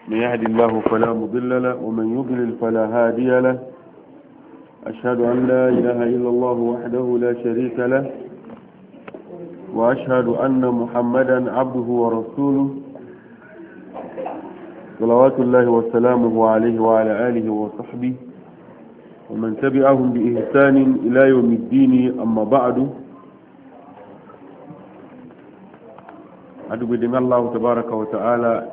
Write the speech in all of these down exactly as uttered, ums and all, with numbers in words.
من يهد الله فلا مضل له ومن يضلل فلا هادي له أشهد أن لا إله إلا الله وحده لا شريك له وأشهد أن محمدا عبده ورسوله صلوات الله وسلامه عليه وعلى آله وصحبه ومن تبعهم بإحسان إلى يوم الدين. أما بعد، أدعو بدين الله تبارك وتعالى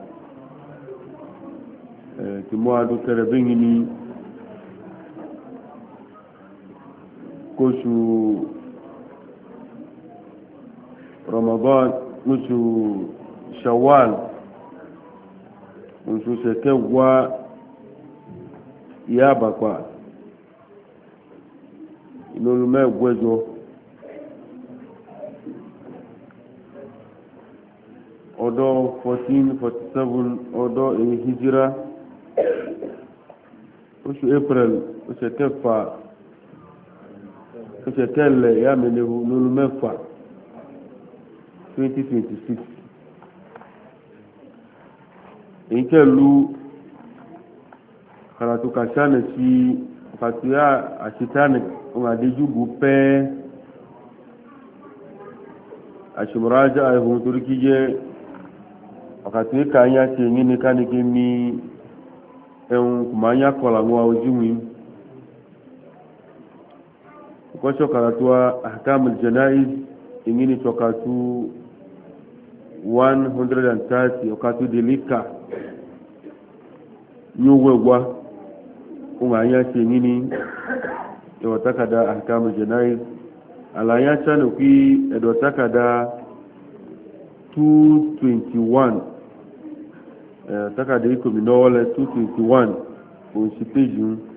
تمواد تربيني كوشو رمضان كوشو شوال كوشو سكوا يابقوا inolu mẹ́gbẹ́jọ ọdún fourteen forty seven ọdún èyí hijira oṣù april oṣù kẹfà oṣù kẹlẹ̀ ya mẹ́lẹ́hu inolu mẹ́fà twenty twenty six èyí kẹlu karatu kàṣánà sí kàtúyà àṣetánì on adejugu pẹ́ àṣìmọ̀rájá ẹ̀hùn torí kí jẹ́ ọ̀kàtí ká ń yá ṣe ní káníkí ní ẹ̀hùn kùmá ń yá kọ̀lá wọn ojúwì ọkọ̀ṣọ́ kàràtú ahkamul jana'iz ìní ní ṣọ̀kàtú one hundred thirty ọ̀kàtú delika ní owó ẹgbà on àyá ṣe ní takada ahkamu jana'iz alaya chano ki edo takada two twenty-one eh takada iko minole two twenty-one on si page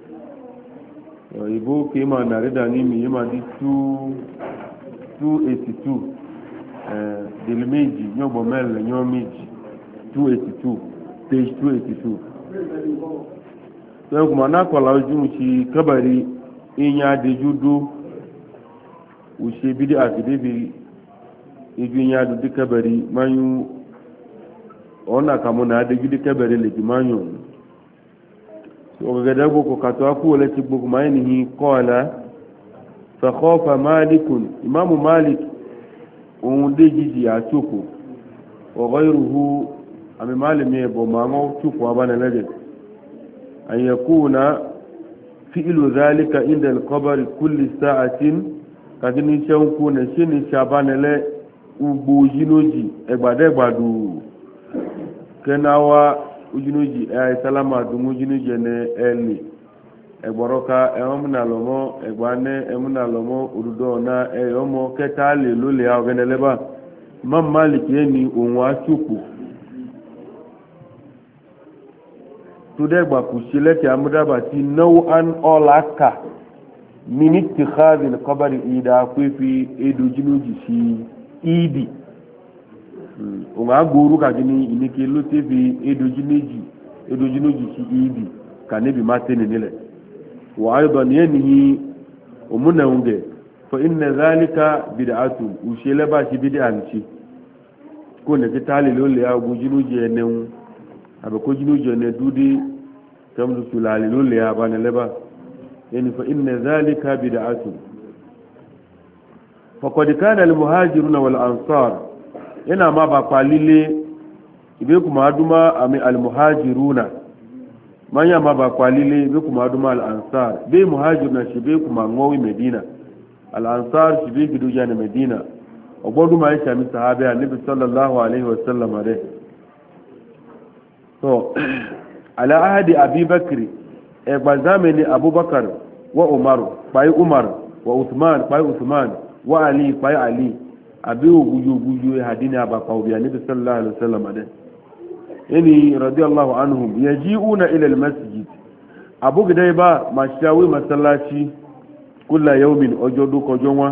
ibo ke ma na reda ni mi ma di two eighty-two eh dilimeji nyobo mele nyomeji two eighty-two page two eighty-two so kuma na kola ojumu si kabari inya dejudo ushe bidi akidebi iju inya du kabari manyu ona kamuna dejudo kabari le manyu so gada go ko katwa ku wala ti bugu mayni qala fa khafa malik imam malik on dejiji atuko wa ghayruhu am malimi bo mango tuko abana lade an yakuna fi'lu zalika inda al-qabr kulli sa'atin kadini shanku na shini shabanele ugbo jinoji egbadegbadu kenawa ujinoji ay salama du ujinoji ne eli egboroka emuna lomo egbane emuna lomo urudo na eyomo ketale lole ageneleba imam malik yeni onwa chuku tudegba kushileke amudaba ti nau'an olaka min ittikhadhi al-qabr ida kwifi edujinuji si idi unga guru ka gini inike lo tevi edujinuji edujinuji si idi kanebi matene nile wa aidan yanhi umuna unge fa inna dhalika bid'atun ushileba si bid'an ci ko ne kitali lo le agujinuji enen abako jinujo ne dudi kamdu sulali lulle ya bana leba yani fa inna zalika bid'atu faqad kana al muhajiruna wal ansar ina ma ba kwalile ibe kuma aduma ami al muhajiruna manya ma ba kwalile ibe kuma aduma al ansar be muhajiruna shibe kuma ngowi medina al ansar shibe gidu jana medina obodu ma isha mi sahabe annabi sallallahu alaihi wasallam ade so ala ahadi abi bakri e bazameni abubakar wa umar bai umar wa uthman bai uthman wa ali bai ali abi uguju uguju hadina aba qawbi nabi sallallahu alaihi wasallam ade yani radiyallahu anhum yaji'una ila almasjid abu gidai ba mashawi masallaci kullu yawmin ojodu kojonwa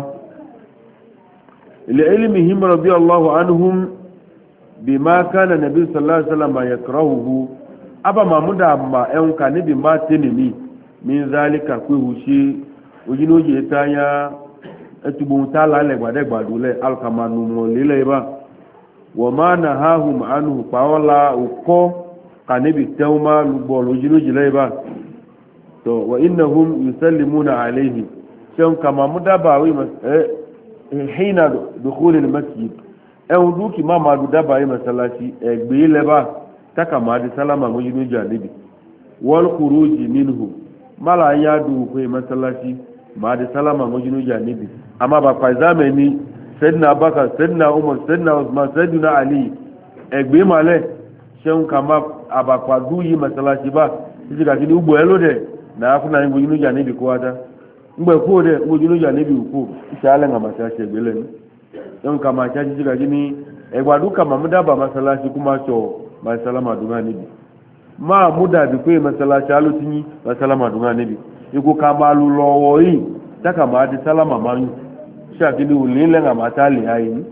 ila ilmihim radiyallahu anhum bima kana nabi sallallahu alaihi wasallam yakrahuhu aba mamuda ma en ka ni bi ma tenini min zalika ku hushi ojinoje tanya etubu tala le gbade gbadule alkamanu mo lele ba wa ma nahahum anhu qawla uko kanibi tawma lubolo jinu jilaiba to wa innahum yusallimuna alayhi shan kama mudaba wi eh hina dukhul almasjid e duki mama du daba yi masallaci e gbe leba taka ma di salama mo jinu janibi wal khuruji minhu mala ya du ko masallaci ma di salama mo jinu janibi amma ba fa zamani sayyidina abubakar sayyidina umar sayyidina usman sayyidina ali e gbe male shan kama abakwa du yi masallaci ba tiji ka kini ugbo elo de na afuna ngo jinu janibi ko ada ngbe ko de ngo jinu janibi ko isale nga masallaci gbele ni don kama cha tiji ka kini e gbadu kama mudaba masallaci kuma cho masalama dunga nibi ma muda bi ko masallaci alutini masalama dunga nibi iko kama lu lowo yi taka ma di salama manu sha kini ulile nga matali ayi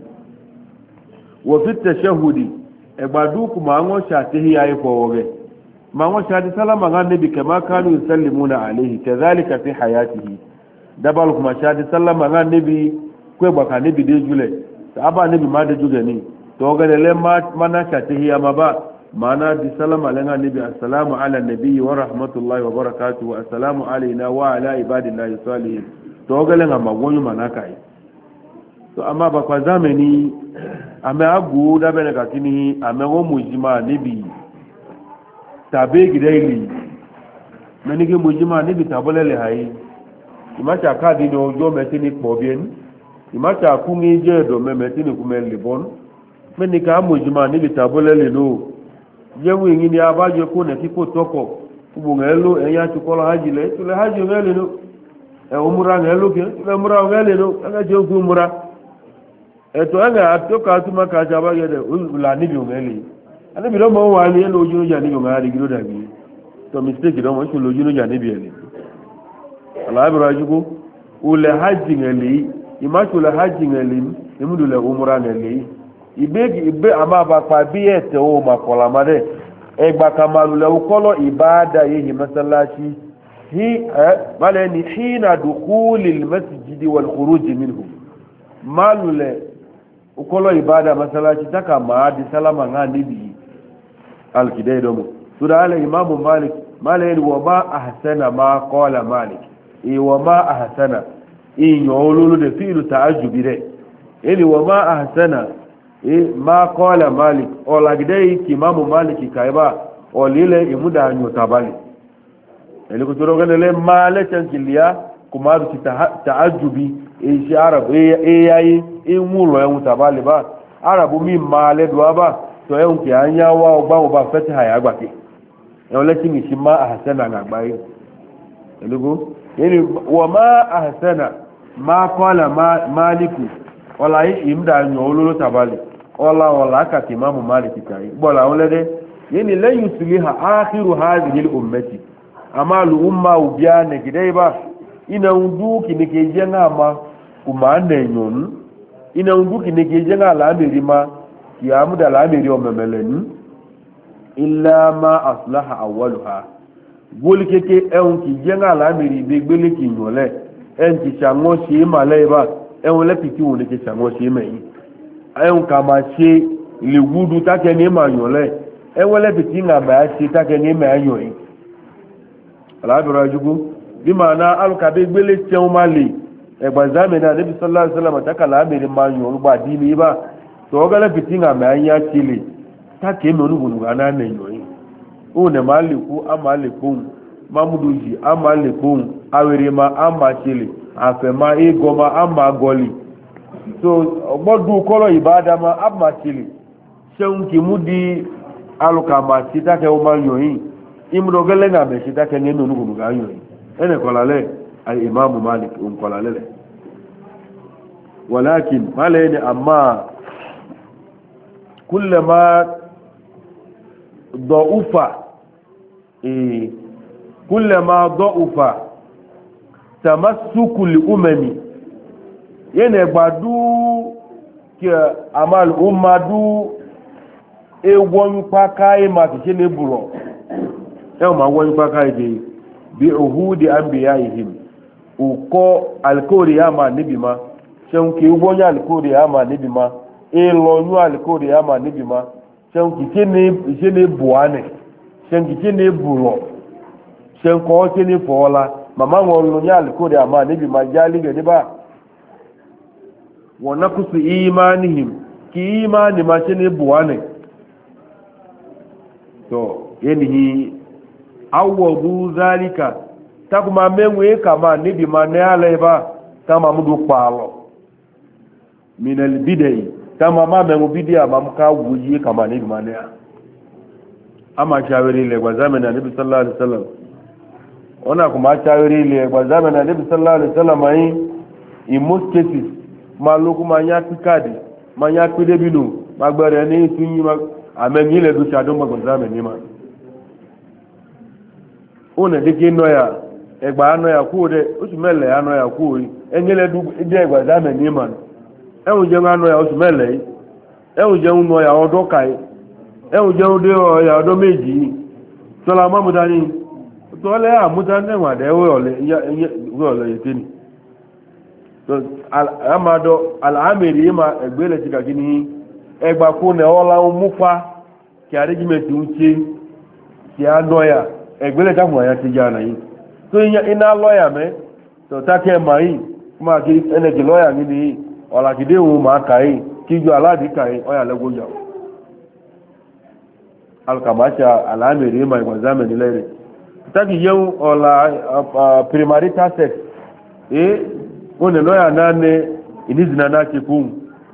wa fi tashahudi e gbadu kuma ngo sha tahiyya yi ko woge ma ngo sha di salama nga nibi kama kanu yusallimuna alayhi kadhalika fi hayatihi dabal kuma sha di salama nga nibi ko ba ka nibi de jule aba nibi ma de juge ni to ga le ma mana sha tahiyya ma ba mana di salama langa nabi assalamu ala nabiyyi wa rahmatullahi wa barakatuhu wa assalamu alayna wa ala ibadillahi salihin to ga langa magonyu manaka yi to amma ba kwa zamani ame agu da bene ka kini ame wo mujima nabi tabe gidaili meni ke mujima nabi tabolele hayi imacha ka di do jo metini pobien imacha kungi je do me metini kumeli bon meni ka mujima nabi tabolele no yewu yin ni abajo ko ne kiko toko ubu ngelo eya tukola haji le tule haji ngelo no e umura ngelo ke tule umura ngelo no anga je ku umura e to anga atoka tuma ka jaba gede ula ni bi ngeli ani bi do mo wa ni lo junu ja ni bi ngari giro da bi to mistake do mo lo junu ja ni bi ele ala bi rajugo ule haji ngeli imatu le haji ngeli imudu le umura ngeli ibegi ibe amaba pa biete o makola made egba kamalu le ukolo ibada yehi masallaci hi eh bale ni hina dukhul al masjid wal khuruj minhu malule ukolo ibada masallaci taka maadi salama ngani bi al kidaido mu sura ala imam malik male wa ma ahsana ma qala malik e wa ma ahsana in yolulu de fi'lu ta'ajjubi de eli wa ma ahsana e ma qala malik o lagidai ki imamu maliki kaiba o lile imuda anyo tabali ele ko toro gele male chankilia kuma du ta'ajjubi e shi arab e yayi e mulo e mutabali ba arabu mi male do ba to e unki anya wa ogba ogba fetiha ya gbake e o leti mi shi ma ahsana na gbaye ele go yani wa ma ahsana ma qala maliku wala imda anyo ololo tabali ola ola ka ti imamu maliki kai bola olede yini la yusliha akhiru hadhihi al ummati amalu umma ubiane gidaiba ina unduki nikejenga ma kuma nenyon ina unduki nikejenga la amerima ya muda la ameri o memeleni illa ma aslaha awwaluha golikeke eun ki jenga la ameri begbele ki nyole en ti chango shi malaiba en le piti won ke chango shi meyi ayun kama se le wudu take ni ma yole e wole biti nga ba se take ni ma yoyin ala bi rajugu bi mana al ka be gbele teun mali e gba zamena nabi sallallahu alaihi wasallam taka la mi ma yon gba di mi ba to gele biti nga ma ya chile take me onugun ga na na yoyin o ne maliku amaliku mamuduji amaliku awere ma ama chile afema igoma ama goli so ogbodu kolo ibada ma abmatili seun ki mudi aluka ma sitake o man yoyin imro gele na be sitake ni no nugu ga yoyin ene kola le al imam malik um kola le walakin malene amma kullama ضعف eh kullama ضعف تمسك الامم yene gbadu ke amal ummadu e won pakai ma ke ne bulo e ma won pakai de bi uhudi anbiyaihim uko alkori ama nibi ma seun ke wonya alkori ama nibi ma e lo nu alkori ama nibi ma seun ki kene je ne buane shengi ne bulo shenko ne fola mama ngolo nyal ko de ama ne bi majali ga ba wa naqsu imanihim ki imani ma ne buwane to yenihi awwadu zalika takuma menwe kama ne bi manale ba kama mudu palo min al bidai kama ma mengu bidia mamka wuyi kama ne bi manea ama shawiri le kwa zamani nabi sallallahu alaihi wasallam ona kuma shawiri le kwa zamani nabi sallallahu alaihi wasallam ai in most cases maluku manya tikadi manya kidebinu magbere ni tunyi ma amenyi le du shadon ma kwa zamani ma ona dike noya egba anoya ku de osu mele anoya ku enyele du ide egba zamani ma ehun je anoya osu mele ehun je noya odo kai ẹ̀hùn jẹun dé ọ̀yà ọdọ́ méjì tọ́lá mọ́múta ní tọ́lẹ́ àmúta nẹ́wọ̀n àdẹ́wẹ́ ọ̀lẹ́ yẹ̀tẹ́ ni àmàdọ̀ àlàámèrè yìí ma ẹgbẹ́lẹ̀ ti kàkí ní ẹgbà kó nẹ ọ́lá ń múfà kí àríjìmẹ̀tì ń ṣe kí á lọ́yà ẹgbẹ́lẹ̀ táwọn àyà ti jà náà yìí tó iná lọ́yà mẹ́ tọ́tákẹ́ mà yìí fún máa kí ẹnẹ̀kì lọ́yà mi ní ọ̀làkìdé òun máa kà yìí kí ju aládìí kà yìí ọ̀yà lẹ́gbọ́jà alkamacha alamiri mai zamani lere taki yau ola primarital sex eh wone loya nane inizina na chekun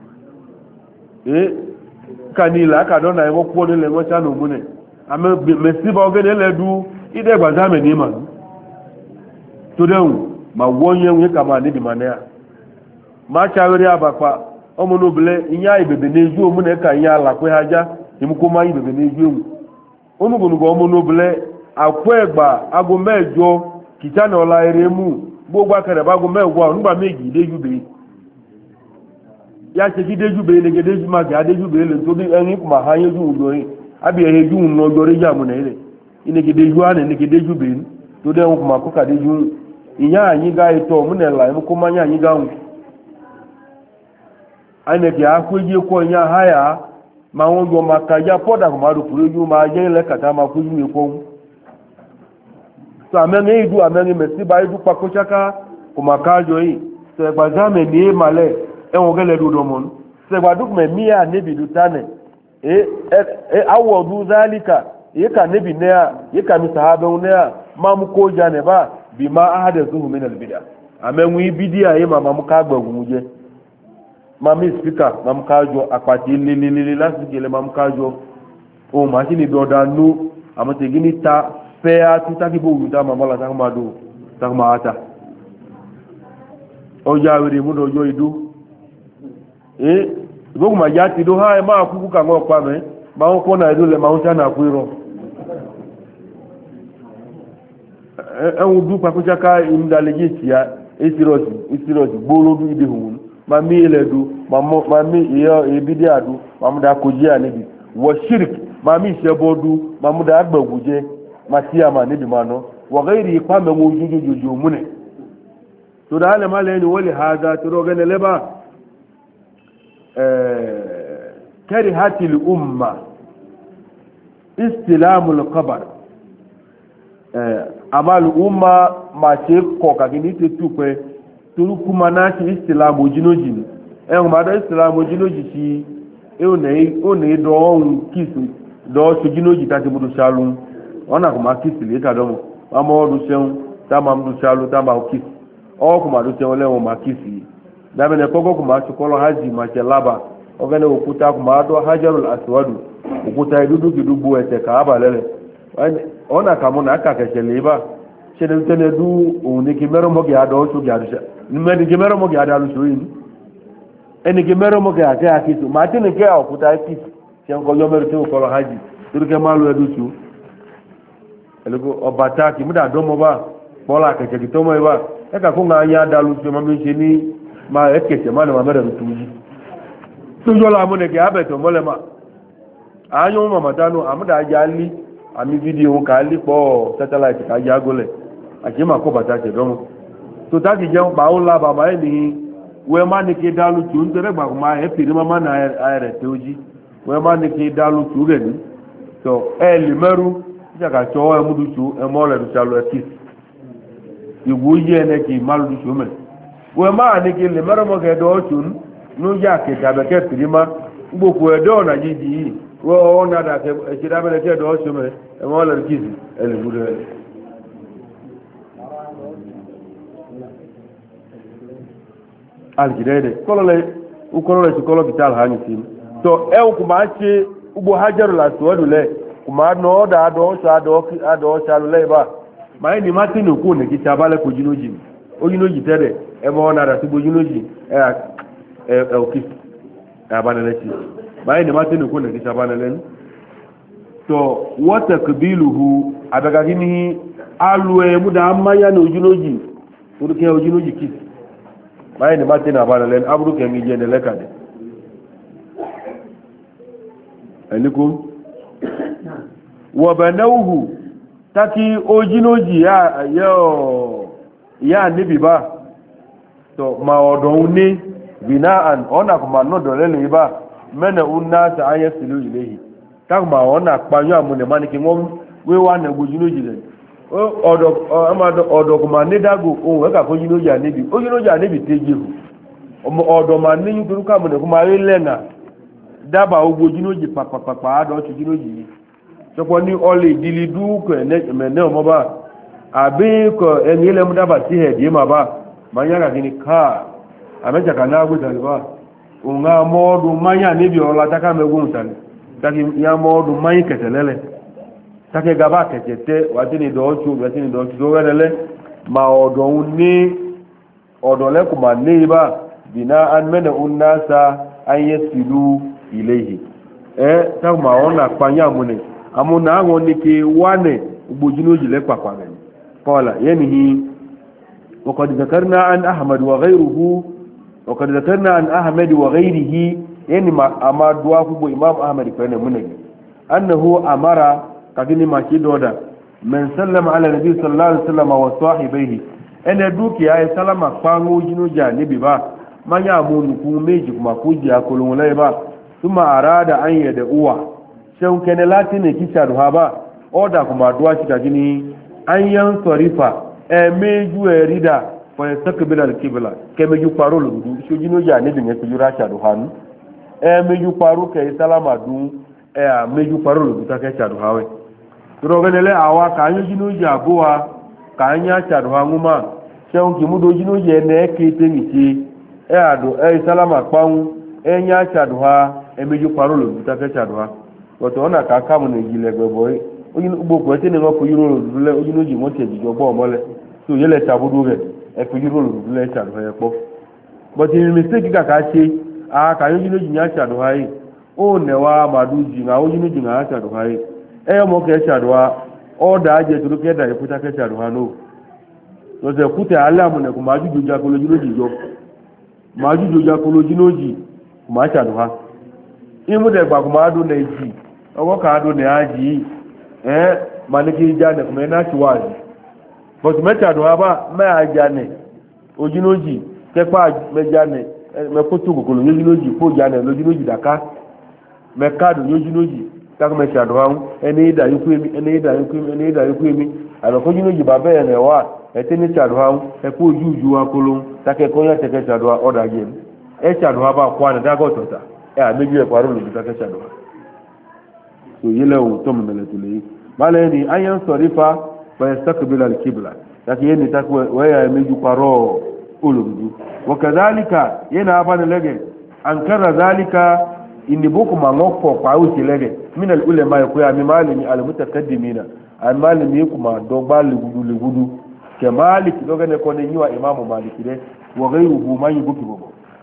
eh kanila aka dona ewo kuo ni le ngocha no mune ame mesiba ogene le du ide gba zamani ma to deun ma wonye nwe kama ni bi manea ma chawere abapa omunubule inya ibebe neju omune ka inya la kwe haja imukoma yi bebe n'eju ewu onugonugo ọmọ n'obele akwa egba ago mẹ́jọ kìtà ní ọlá eré mú gbogbo akẹrẹ̀bá ago mẹ́wàá nígbà méjì déjúbe ya ṣe kí déjúbe lege déjúmá kí adéjúbe lè tó ẹni kùmà ha yéjú ìgbòrin àbí ẹ̀yẹ jú ń lọ́jọ́ rí jàmù náà ilẹ̀ ineke déjú á ní ineke déjúbe tó dẹ́ kùmà kókà déjú ìyá àyíká ètò múnẹ̀lá imukoma yá àyíká hùn àyìnẹ̀kì àkójé kọ́ ìyá háyà ma wọn yọ ma ka ya pọ́dà kò máa dùkúrú yóò máa yẹ́ ilẹ̀ kàtà máa kú yíwe fún so àmẹ́rin ìdú àmẹ́rin mẹ́sí bá ìdú pakóṣáká kò máa káàjọ yìí sẹ̀gbà zámẹ̀ ní èèmàlẹ̀ ẹ̀wọ̀n gẹ́lẹ̀ dúdọ̀ mọ́nú sẹ̀gbà dúkùmẹ̀ míyà níbi ìdú tánẹ̀ awọ̀ ọdún zálíkà èyí kà níbi náà èyí kà mi sàábẹ̀hún náà máa mú kó jà nẹ̀ bá bí má áhàdẹ̀ sóhùn mí nàlùbídà àmẹ́rin ibídí àyè máa mú ká gbẹ̀gùn jẹ́ mami spika mam kajo apati lelelele lasi gele mam kajo o machine do da no amate gini ta fe atu taki bo uta mamala ta ma do ta ma ata o jawere mu do jo idu eh go ma ya ti do ha ma ku ka ngo pa me ma o ko na idu le ma o ta na ku iro e un du pa ko jaka indaleji tia esirosi esirosi gboro du ide hun mami eledu mami iyo ibidi adu mamuda koji anibi wa shirk mami sebodu mamuda agbaguje masia ma nibi mano wa ghairi qama wujujuju mune to da halama le ni wali hada to do gane leba eh karihati al umma istilamul qabr eh amal umma ma che ko ka gini te tupe turu kuma na shi istilamu jinoji ni ẹ̀hùn bá dọ́ istilamu jinoji sí ó ní dọ́ ọ̀hún kìsì dọ́ ṣe jinoji tàbí mú ṣàlù wọ́n náà kò máa kìsì lè kàdọ́mù wọ́n mọ́ ọdún ṣẹ́hún táàmà mú ṣàlù táàmà kìsì ọwọ́ kò máa dún ṣẹ́hún lẹ́wọ̀n máa kìsì dábẹ́nẹ̀ kọ́kọ́ kò máa ṣukọ́lọ́ hajj máa ṣe lába ọgẹ́nẹ̀ òkúta kò máa dọ́ hajarul aswadu òkúta ìdúdú kìdúgbò ẹ̀tẹ̀ kàábà lẹ́lẹ̀ wọ́n náà kàmú náà kàkẹ́kẹ́ lè bá ṣe ní tẹ́lẹ̀ dú òun ní kí mẹ́rọ̀ mọ́gì àdọ́ ṣókè àdúṣà nimeni gemero mo ga dalu soyin eni gemero mo ga ga kitu matini ke okuta kitu chen ko yomeru te ko haji turke malu edusu elego obata ki muda do mo ba bola ke ke to mo ba e ka ko nga anya dalu so ma mi se ni ma ekete ma na ma mere tuji so yo la mo ne ke abeto mo le ma ayo mo matanu amuda jali ami video ka li po satellite ka jagole akima ko bata ke do mo to ta ki jẹun pa ó la bàbá ẹ̀ ní wẹ́ẹ́ má ní kí dálú tù ń tẹ́lẹ̀ gbàgbọ́ máa ẹ̀ pèrè má ní ayẹrẹ tẹ́ ojí wẹ́ẹ́ má ní kí dálú tù rẹ̀ ní tọ́ ẹ lè mẹ́rú jaka cho e mudu chu e mo le du chalo e kis iwu ye ne ki malu du chu me we ma ne ki le mara mo ge do chun nu ya ke ta be ke prima ngbo ko e do na ji ji wo ona da ke e chira be ke do chu me e mo le kis e le mudu al girede kolole u kolole ci kolo bital hani tin to e ku ma ci ubo hajaru la to dule kuma no da do sa do ado sa le ba mai ni matinu ku ne ki tabale ko jinoji o jinoji tede e mo na da tubo jinoji e e e o ki abana le ci mai ni matinu ku ne ki tabale len to wata kabiluhu adaga gini alwe mu da amma ya no jinoji urke o jinoji ki mai ni matinu abana len abru ke mi je ne lekade alikum wa banawhu taki ojinoji ya yo ya nibi ba to ma odon ni binaan ona kuma no do lele ba mena unna ta ayasilu ilehi tak ma ona panyo amune mani ki won we wa na ojinoji le o odo amado odo kuma ni dago o we ka ko ojinoji anibi ojinoji anibi tejehu odo ma ni duru ka mune kuma we lena daba ogbo jinoji papapapa ado chu jinoji sopo ni ole dili du ko ene mene o mo ba abi ko eni le mu daba ti he di ma ba manya ga kini ka ameja kana gbe dali ba unga modu manya ni bi ola taka megun tani taki ya modu manya ketelele take gaba ketete watini do chu watini do chu do welele ma odo ni odo le kuma ni ba bina an mena unnasa an yasilu ilehi eh ta ma ona panya mune amuna awon ni ke wane gbojinu jile papa re qala yanhi wa qad dhakarna an ahmad wa ghayruhu wa qad dhakarna an ahmad wa ghayrihi yani ma amadwa ku imam ahmad ko ne mune annahu amara kadini ma ki doda man sallama ala nabi sallallahu alaihi wasallam wa sahibihi ene duki ay salama pangu jinu ja ni biba manya mun ku meji kuma ku ji akulun lai ba ثم أراد أن يدعوا شو كان لاتين كيشارو هابا أودا كما دعوا شكاكيني أن ينصرف أميجو ريدا فيستقبل القبلة كما يقارو لغدو شو جنو جاني بني سجورا شارو هانو أميجو قارو كي سلام دون أميجو قارو لغدو تاكي شارو هاوي تروغنالي أوا كانيو جنو جابوا كانيا شارو هانوما شو كمودو جنو جاني كيتني شي أدو أي سلام أقباون enya chadwa emeju parolo butake chadwa wato ona ka kamu ne gile gbeboy oyin ugbo ko te ne ngo yuro dule oyin oji mo te jijo bo mole so yele chabudu re e ko yuro dule chadwa e po but in mistake ka ka che a ka oyin oji nya chadwa yi o ne wa maduji nga oyin oji nga chadwa yi e mo ke chadwa o da je turu ke da e kutake chadwa no so se kute alamu ne ko majuju ja ko oyin oji jo majuju ja ko oyin oji kuma chadu ha imu de gba kuma adu na eji owo ka adu na aji eh maliki jane kuma na chiwazi but me chadu ha ba me ajane ojinoji ke pa me jane me kutu gogolo ojinoji po jane ojinoji daka me kadu ojinoji tak me chadu ha eni da yiku emi eni da yiku emi eni da yiku emi alo ko ojinoji ba be ne wa etini chadu ha e ku ojuju akolo take ko ya take chadu ha oda je e chadwa ba kwa na dago tota e a meju e kwaro lu ta chadwa so yele o to mele tule male ni ayan sorifa fa yastaqbil al qibla taki yeni takwa wa ya meju kwaro uludu wakadhalika yana bana lege ankara zalika indibuku mangoko kwa uti lege min al ulama ko ya mi malimi al mutaqaddimina al malimi kuma do bali gudu le gudu ke malik doga ne ko ne yiwa imamu maliki de wa ghayruhu man yubuki bobo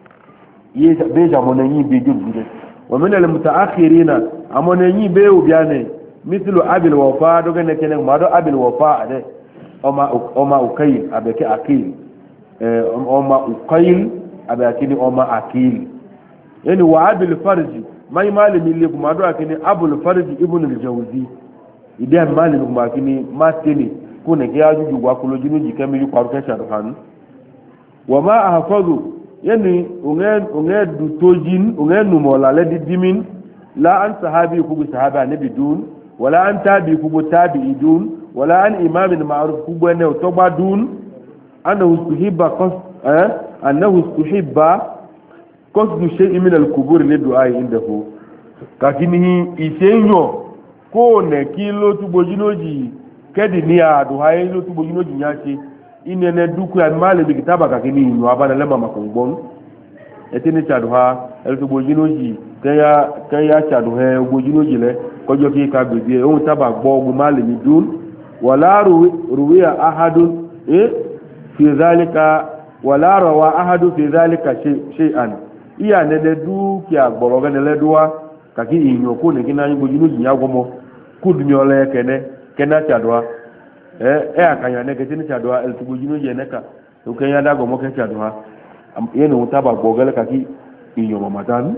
beja monenyi be jurgude wa min al mutaakhirina amonenyi be ubiane mithlu abil wafa doga ne kenen ma do abil wafa ade oma oma ukayl abeke akil eh oma ukayl abakini oma akil yani wa abil farji mai malimi le kuma do akini abul farji ibn al jawzi idan malimi kuma akini matini kuna ke ajuju gwa kulo jinu jikami yu kwaru kesha han wa ma ahfazu yani ungen ungen du tojin ungen numola le di dimin la an sahabi ku bi sahaba nabi dun wala an tabi kubo tabi idun wala an imamin ma'ruf kubo ne to gbadun annahu istuhibba qas eh annahu istuhibba qasdu shay'in min al-qubur li du'a indahu kakini isenyo ko ne kilo tubojinoji kedi ni aduha lo tubojinoji nyache inene duku ya male bi kitaba kakini inyo abana lema makongbon etini chaduha el tubojinoji kaya kaya chaduha ubojinoji le kojo ki ka gbede ohun taba gbo ogun male mi dun wala ruwiya ahadun eh fi zalika wala rawa ahadu fi zalika shay'an iya nene duki agboro gele duwa kaki inyo ko ne kina ubojinoji nyagomo kudmi ole kene kena chadwa eh eh akanya ne ketini chadwa el tubujino je neka to kenya dago mo ke chadwa yene utaba gogale kaki iyo mamatan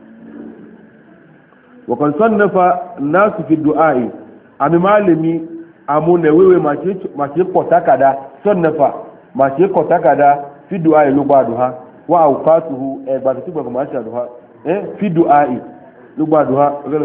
wa kan sannafa nas fi du'ai ami malimi amune wewe machi machi kotakada sannafa machi kotakada fi du'ai lu baduha wa awqatuhu e ba tiba ko ma chadwa eh fi du'ai lu baduha gele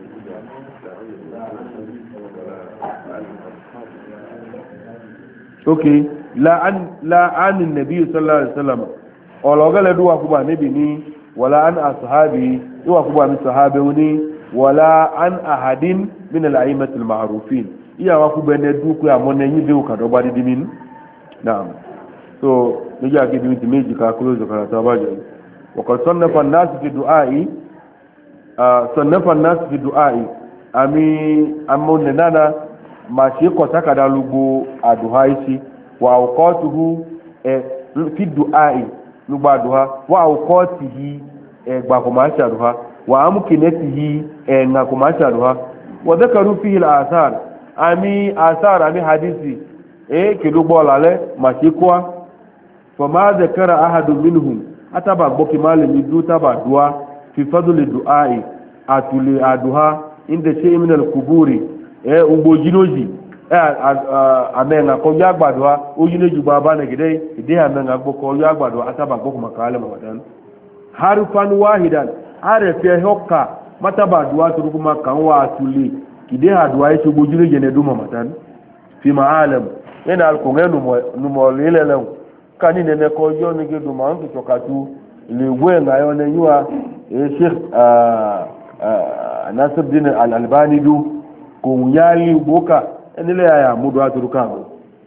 okay la an la an nabi sallallahu alaihi wasallam ologale duwa kuba nabi ni wala an ashabi duwa kuba mi sahabe ni wala an ahadin min al-a'immat al-ma'rufin iya wa kuba ne du ku amone yin be ka do ba di min na'am so ni ja ke bi meji ka close ka ta ba je wa qad sannafa an-nas fi du'a'i sannafa an-nas fi du'a'i ami amone nana ma ṣe kọ takada lugbo aduha isi wa awqatuhu e fi du'ai lugbo aduha wa awqatihi e gba ko ma ṣe aduha wa amkinatihi e na ko ma ṣe aduha wa dhakaru fihi al-athar ami athar ami hadisi e ke lugbo lale ma ṣe kwa fa ma dhakara ahadun minhum ataba gboki malami du taba du'a fi fadli du'ai atuli aduha inda shay min al-quburi e ugbo jinoji e amenga ko ya gbadwa o jinoji baba na gide ide amenga gbo ko ya gbadwa ataba gbo kuma kale mawadan harfan wahidan are fe hokka mataba duwa turu kuma kan wa tuli ide hadwa yi ugbo jinoji ne duma matan fi ma'alam ina alkungenu no mo lelele kani ne ko yo ni gedu ma nki tokatu le gwenga yo ne yuwa e sheikh Nasiruddin al-Albani du ko yali boka enile ya mudu aturukango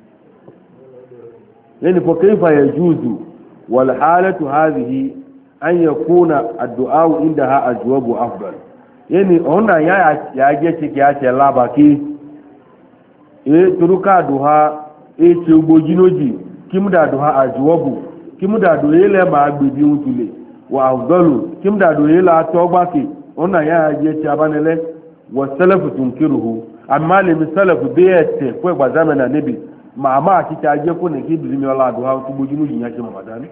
yani fa kayfa yajuzu wal halatu hadhihi an yakuna ad-du'a indaha ajwabu afdal yani ona ya ya je chiki ya che labaki e turuka duha e che ugbojinoji kimda duha ajwabu kimda do ile ma agbebi utule wa afdalu kimda do ile atogbaki ona ya je che abanele wasalafu tunkiruhu amma le misalafu biyete ko gba zamana nabi ma ma kike aje ko ne ki bizimi wala duha to bojinu yin yake ramadan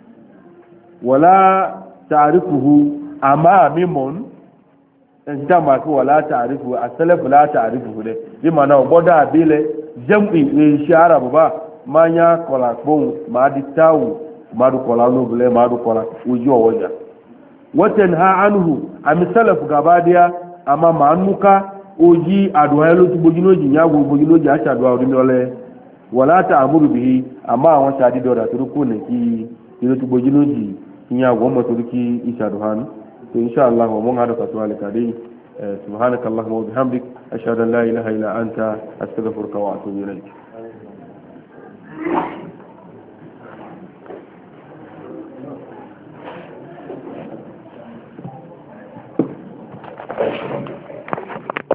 wala ta'rifuhu amma mimon en jama ko wala ta'rifu as-salafu la ta'rifuhu de bi mana oboda bile jam'i e shara baba manya kola pon ma di tawu ma du kola no bile ma du kola ujo woja watanha anhu am salafu gabadiya ama manuka oji aduha lo tu bojinoji nyago bojinoji acha aduha orinole wala ta'muru bihi ama awon sadi doda turuku ne ki lo tu bojinoji nyago mo turuki isa aduhan to inshallah mo ngado ka tuwale kadi subhanakallahumma wa bihamdik ashhadu an la ilaha illa anta astaghfiruka wa atubu ilayk Thank you.